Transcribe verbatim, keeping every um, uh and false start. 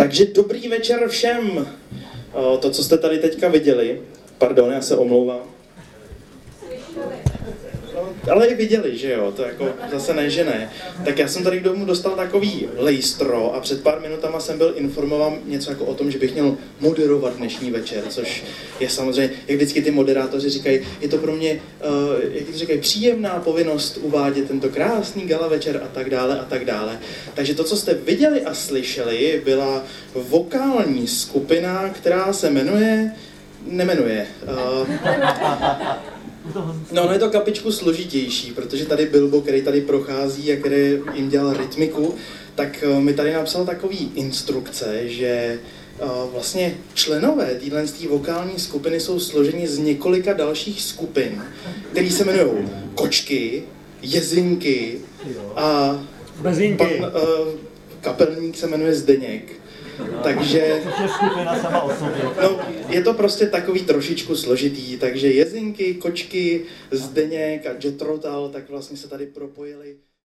Takže dobrý večer všem. To, co jste tady teďka viděli, pardon, já se omlouvám. No, ale i viděli, že jo, to jako zase ne, že ne. Tak já jsem tady k domu dostal takový lejstro a před pár minutama jsem byl informován něco jako o tom, že bych měl moderovat dnešní večer, což je samozřejmě, jak vždycky ty moderátoři říkají, je to pro mě, uh, jak to říkají, příjemná povinnost uvádět tento krásný gala večer a tak dále a tak dále. Takže to, co jste viděli a slyšeli, byla vokální skupina, která se jmenuje, nemenuje. Uh, No, ono je to kapičku složitější, protože tady Bilbo, který tady prochází a který jim dělal rytmiku, tak mi tady napsal takový instrukce, že uh, vlastně členové téhle vokální skupiny jsou složeni z několika dalších skupin, které se jmenují Kočky, Jezinky a pan, uh, kapelník se jmenuje Zdeněk. Takže, no, je to prostě takový trošičku složitý, takže Jezinky, Kočky, Zdeněk a Jetrotal tak vlastně se tady propojili.